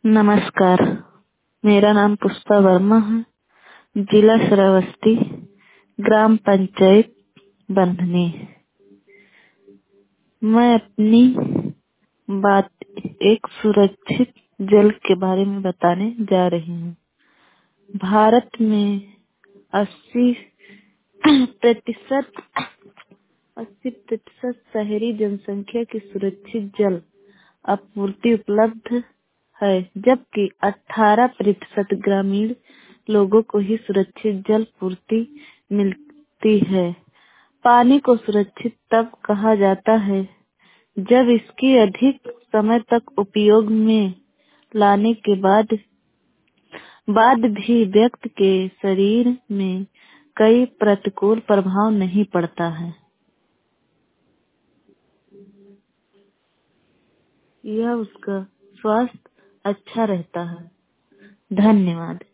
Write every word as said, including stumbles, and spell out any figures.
नमस्कार, मेरा नाम पुष्पा वर्मा है। जिला श्रावस्ती, ग्राम पंचायत बंधनी। मैं अपनी बात एक सुरक्षित जल के बारे में बताने जा रही हूँ। भारत में अस्सी प्रतिशत अस्सी प्रतिशत शहरी जनसंख्या की सुरक्षित जल आपूर्ति उपलब्ध है, जबकि अठारह प्रतिशत ग्रामीण लोगों को ही सुरक्षित जल पूर्ति मिलती है। पानी को सुरक्षित तब कहा जाता है जब इसकी अधिक समय तक उपयोग में लाने के बाद बाद भी व्यक्ति के शरीर में कई प्रतिकूल प्रभाव नहीं पड़ता है। यह उसका स्वास्थ्य अच्छा रहता है। धन्यवाद।